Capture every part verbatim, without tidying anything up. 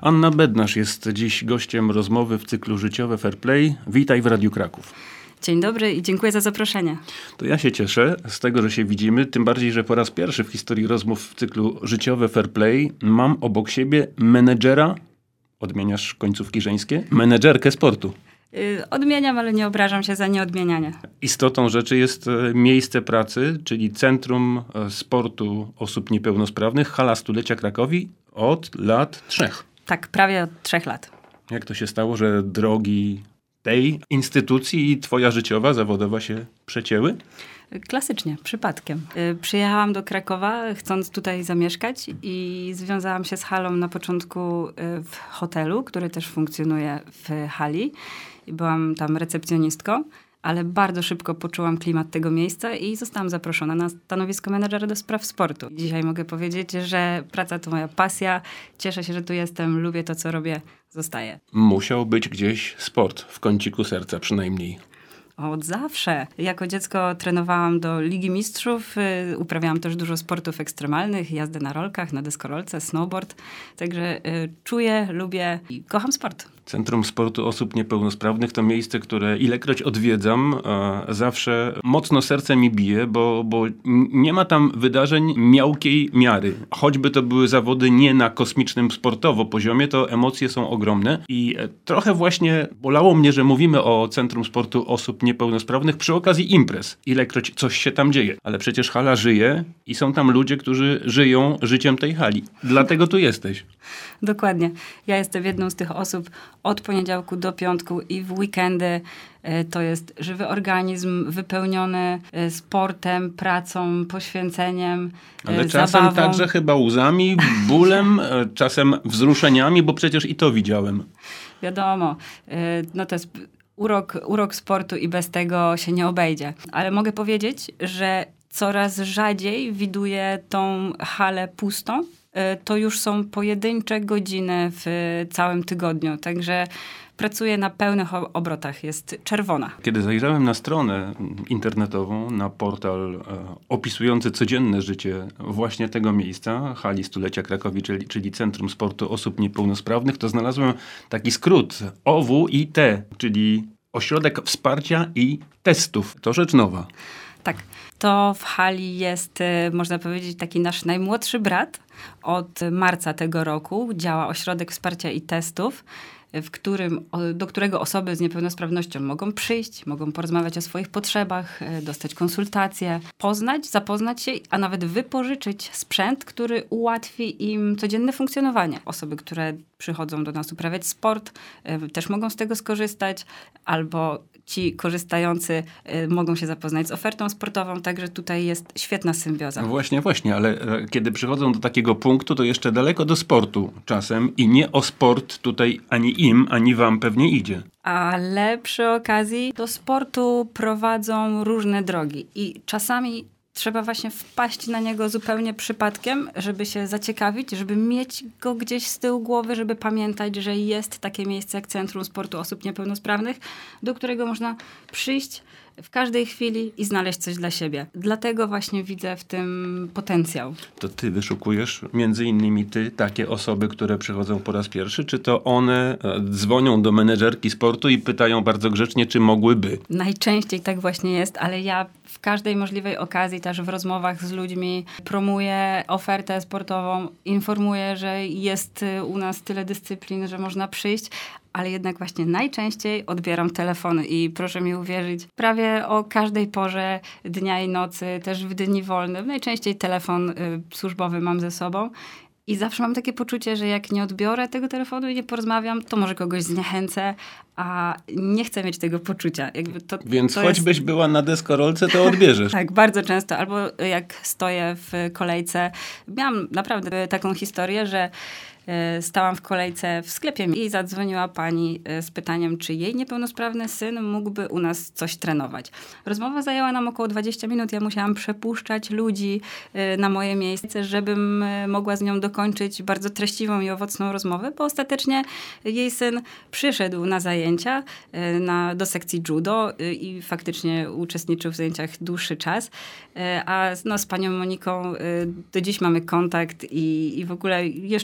Anna Bednarz jest dziś gościem rozmowy w cyklu Życiowe Fair Play. Witaj w Radiu Kraków. Dzień dobry i dziękuję za zaproszenie. To ja się cieszę z tego, że się widzimy, tym bardziej, że po raz pierwszy w historii rozmów w cyklu Życiowe Fair Play mam obok siebie menedżera, odmieniasz końcówki żeńskie, menedżerkę sportu. Yy, odmieniam, ale nie obrażam się za nieodmienianie. Istotą rzeczy jest miejsce pracy, czyli Centrum Sportu Osób Niepełnosprawnych, hala Stulecia Krakowi od lat trzech. Tak, prawie od trzech lat. Jak to się stało, że drogi tej instytucji i twoja życiowa, zawodowa się przecięły? Klasycznie, przypadkiem. Yy, przyjechałam do Krakowa, chcąc tutaj zamieszkać i związałam się z halą na początku yy, w hotelu, który też funkcjonuje w hali. I byłam tam recepcjonistką, ale bardzo szybko poczułam klimat tego miejsca i zostałam zaproszona na stanowisko menedżera do spraw sportu. Dzisiaj mogę powiedzieć, że praca to moja pasja. Cieszę się, że tu jestem, lubię to, co robię, zostaję. Musiał być gdzieś sport, w kąciku serca przynajmniej. Od zawsze. Jako dziecko trenowałam do Ligi Mistrzów, y, uprawiałam też dużo sportów ekstremalnych, jazdę na rolkach, na deskorolce, snowboard. Także y, czuję, lubię i kocham sport. Centrum Sportu Osób Niepełnosprawnych to miejsce, które ilekroć odwiedzam, e, zawsze mocno serce mi bije, bo, bo nie ma tam wydarzeń miałkiej miary. Choćby to były zawody nie na kosmicznym sportowo poziomie, to emocje są ogromne i e, trochę właśnie bolało mnie, że mówimy o Centrum Sportu Osób Niepełnosprawnych przy okazji imprez. Ilekroć coś się tam dzieje. Ale przecież hala żyje i są tam ludzie, którzy żyją życiem tej hali. Dlatego tu jesteś. Dokładnie. Ja jestem jedną z tych osób od poniedziałku do piątku i w weekendy. To jest żywy organizm wypełniony sportem, pracą, poświęceniem, Ale zabawą. czasem także chyba łzami, bólem, czasem wzruszeniami, bo przecież i to widziałem. Wiadomo. No to jest urok, urok sportu i bez tego się nie obejdzie. Ale mogę powiedzieć, że coraz rzadziej widuję tą halę pustą. To już są pojedyncze godziny w całym tygodniu. Także pracuję na pełnych obrotach. Jest czerwona. Kiedy zajrzałem na stronę internetową, na portal e, opisujący codzienne życie właśnie tego miejsca, hali Stulecia Krakowi, czyli, czyli Centrum Sportu Osób Niepełnosprawnych, to znalazłem taki skrót O W I T, czyli Ośrodek Wsparcia i Testów. To rzecz nowa. Tak. To w hali jest, można powiedzieć, taki nasz najmłodszy brat. Od marca tego roku działa Ośrodek Wsparcia i Testów, w którym, do którego osoby z niepełnosprawnością mogą przyjść, mogą porozmawiać o swoich potrzebach, dostać konsultacje, poznać, zapoznać się, a nawet wypożyczyć sprzęt, który ułatwi im codzienne funkcjonowanie. Osoby, które przychodzą do nas uprawiać sport, też mogą z tego skorzystać, albo ci korzystający y, mogą się zapoznać z ofertą sportową, także tutaj jest świetna symbioza. Właśnie, właśnie, ale e, kiedy przychodzą do takiego punktu, to jeszcze daleko do sportu czasem i nie o sport tutaj ani im, ani wam pewnie idzie. Ale przy okazji do sportu prowadzą różne drogi i czasami trzeba właśnie wpaść na niego zupełnie przypadkiem, żeby się zaciekawić, żeby mieć go gdzieś z tyłu głowy, żeby pamiętać, że jest takie miejsce jak Centrum Sportu Osób Niepełnosprawnych, do którego można przyjść w każdej chwili i znaleźć coś dla siebie. Dlatego właśnie widzę w tym potencjał. To ty wyszukujesz, między innymi ty, takie osoby, które przychodzą po raz pierwszy, czy to one dzwonią do menedżerki sportu i pytają bardzo grzecznie, czy mogłyby? Najczęściej tak właśnie jest, ale ja w każdej możliwej okazji, też w rozmowach z ludźmi, promuję ofertę sportową, informuję, że jest u nas tyle dyscyplin, że można przyjść, ale jednak właśnie najczęściej odbieram telefony i proszę mi uwierzyć, prawie o każdej porze dnia i nocy, też w dni wolne, najczęściej telefon y, służbowy mam ze sobą. I zawsze mam takie poczucie, że jak nie odbiorę tego telefonu i nie porozmawiam, to może kogoś zniechęcę, a nie chcę mieć tego poczucia. Jakby to, Więc to choćbyś jest... była na deskorolce, to odbierzesz. Tak, bardzo często. Albo jak stoję w kolejce. Miałam naprawdę taką historię, że stałam w kolejce w sklepie i zadzwoniła pani z pytaniem, czy jej niepełnosprawny syn mógłby u nas coś trenować. Rozmowa zajęła nam około dwadzieścia minut. Ja musiałam przepuszczać ludzi na moje miejsce, żebym mogła z nią dokończyć bardzo treściwą i owocną rozmowę, bo ostatecznie jej syn przyszedł na zajęcia na, do sekcji judo i faktycznie uczestniczył w zajęciach dłuższy czas. A no, z panią Moniką do dziś mamy kontakt i, i w ogóle jeszcze później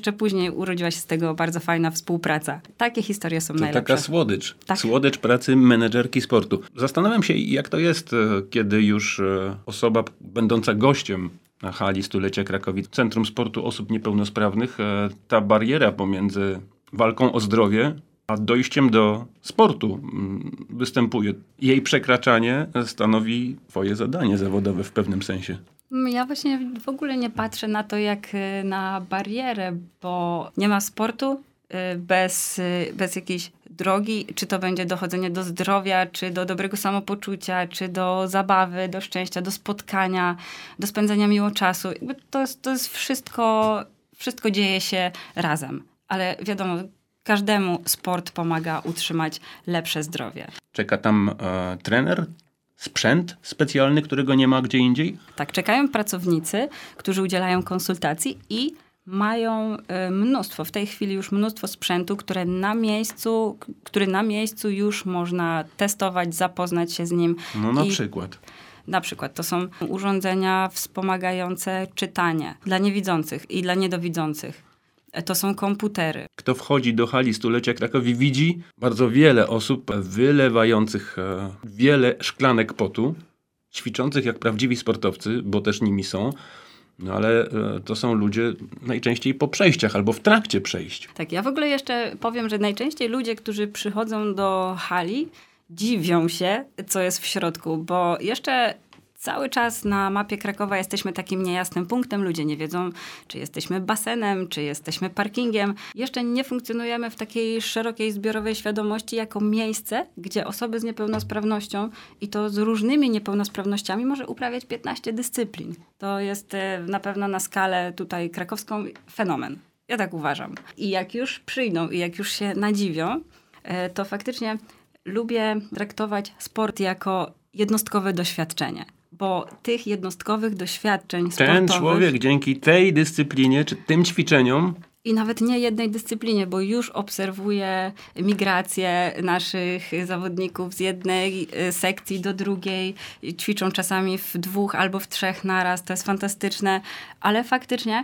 później urodziła się z tego bardzo fajna współpraca. Takie historie są to najlepsze. Taka słodycz. Tak. Słodycz pracy menedżerki sportu. Zastanawiam się, jak to jest, kiedy już osoba będąca gościem na hali stulecia Krakowi, Centrum Sportu Osób Niepełnosprawnych, ta bariera pomiędzy walką o zdrowie a dojściem do sportu występuje. Jej przekraczanie stanowi twoje zadanie zawodowe w pewnym sensie. Ja właśnie w ogóle nie patrzę na to jak na barierę, bo nie ma sportu bez, bez jakiejś drogi, czy to będzie dochodzenie do zdrowia, czy do dobrego samopoczucia, czy do zabawy, do szczęścia, do spotkania, do spędzania miło czasu. Jakby to jest, to jest wszystko, wszystko dzieje się razem. Ale wiadomo, każdemu sport pomaga utrzymać lepsze zdrowie. Czeka tam e, trener, sprzęt specjalny, którego nie ma gdzie indziej? Tak, czekają pracownicy, którzy udzielają konsultacji i mają y, mnóstwo, w tej chwili już mnóstwo sprzętu, które na miejscu, który na miejscu już można testować, zapoznać się z nim. No na I przykład. Na przykład to są urządzenia wspomagające czytanie dla niewidzących i dla niedowidzących. To są komputery. Kto wchodzi do hali stulecia Krakowi, widzi bardzo wiele osób wylewających e, wiele szklanek potu, ćwiczących jak prawdziwi sportowcy, bo też nimi są. No ale e, to są ludzie najczęściej po przejściach albo w trakcie przejść. Tak, ja w ogóle jeszcze powiem, że najczęściej ludzie, którzy przychodzą do hali, dziwią się, co jest w środku, bo jeszcze cały czas na mapie Krakowa jesteśmy takim niejasnym punktem. Ludzie nie wiedzą, czy jesteśmy basenem, czy jesteśmy parkingiem. Jeszcze nie funkcjonujemy w takiej szerokiej zbiorowej świadomości jako miejsce, gdzie osoby z niepełnosprawnością i to z różnymi niepełnosprawnościami może uprawiać piętnaście dyscyplin. To jest na pewno na skalę tutaj krakowską fenomen. Ja tak uważam. I jak już przyjdą i jak już się nadziwią, to faktycznie lubię traktować sport jako jednostkowe doświadczenie. Bo tych jednostkowych doświadczeń sportowych... Ten człowiek dzięki tej dyscyplinie, czy tym ćwiczeniom... I nawet nie jednej dyscyplinie, bo już obserwuję migrację naszych zawodników z jednej sekcji do drugiej. Ćwiczą czasami w dwóch albo w trzech naraz. To jest fantastyczne. Ale faktycznie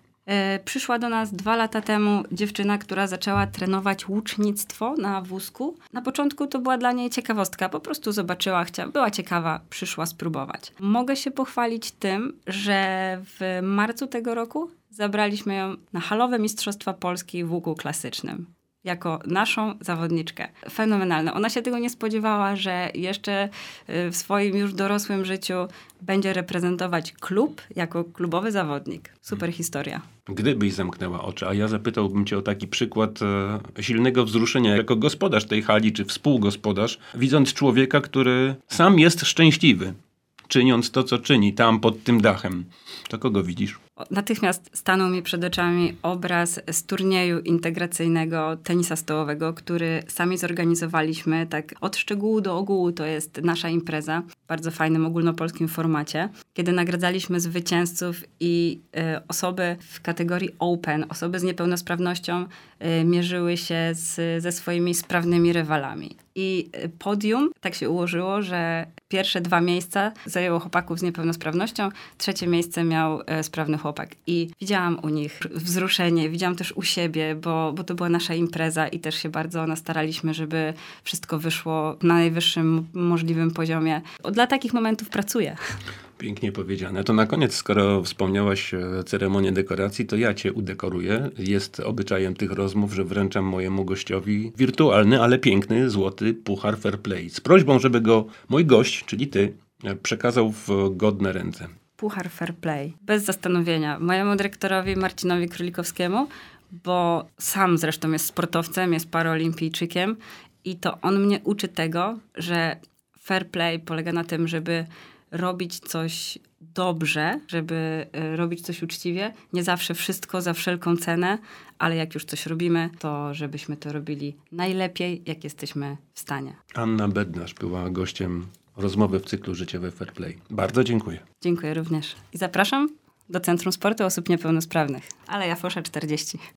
y, przyszła do nas dwa lata temu dziewczyna, która zaczęła trenować łucznictwo na wózku. Na początku to była dla niej ciekawostka. Po prostu zobaczyła, chciała, była ciekawa, przyszła spróbować. Mogę się pochwalić tym, że w marcu tego roku zabraliśmy ją na halowe Mistrzostwa Polski w łuku klasycznym. Jako naszą zawodniczkę. Fenomenalne. Ona się tego nie spodziewała, że jeszcze w swoim już dorosłym życiu będzie reprezentować klub jako klubowy zawodnik. Super historia. Gdybyś zamknęła oczy, a ja zapytałbym cię o taki przykład e, silnego wzruszenia jako gospodarz tej hali, czy współgospodarz, widząc człowieka, który sam jest szczęśliwy, czyniąc to, co czyni tam pod tym dachem. To kogo widzisz? Natychmiast stanął mi przed oczami obraz z turnieju integracyjnego tenisa stołowego, który sami zorganizowaliśmy. Tak od szczegółu do ogółu to jest nasza impreza w bardzo fajnym ogólnopolskim formacie, kiedy nagradzaliśmy zwycięzców i y, osoby w kategorii Open, osoby z niepełnosprawnością y, mierzyły się z, ze swoimi sprawnymi rywalami. I podium tak się ułożyło, że pierwsze dwa miejsca zajęło chłopaków z niepełnosprawnością, trzecie miejsce miał e, sprawny chłopak. I widziałam u nich wzruszenie, widziałam też u siebie, bo, bo to była nasza impreza i też się bardzo nastaraliśmy, żeby wszystko wyszło na najwyższym możliwym poziomie. Dla takich momentów pracuję. Pięknie powiedziane. To na koniec, skoro wspomniałaś ceremonię dekoracji, to ja cię udekoruję. Jest obyczajem tych rozmów, że wręczam mojemu gościowi wirtualny, ale piękny, złoty puchar Fair Play. Z prośbą, żeby go mój gość, czyli ty, przekazał w godne ręce. Puchar Fair Play. Bez zastanowienia. Mojemu dyrektorowi Marcinowi Królikowskiemu, bo sam zresztą jest sportowcem, jest paraolimpijczykiem i to on mnie uczy tego, że fair play polega na tym, żeby robić coś dobrze, żeby y, robić coś uczciwie. Nie zawsze wszystko za wszelką cenę, ale jak już coś robimy, to żebyśmy to robili najlepiej, jak jesteśmy w stanie. Anna Bednarz była gościem rozmowy w cyklu Życiowe Fair Play. Bardzo dziękuję. Dziękuję również. I zapraszam do Centrum Sportu Osób Niepełnosprawnych. Aleja Fosza czterdzieści.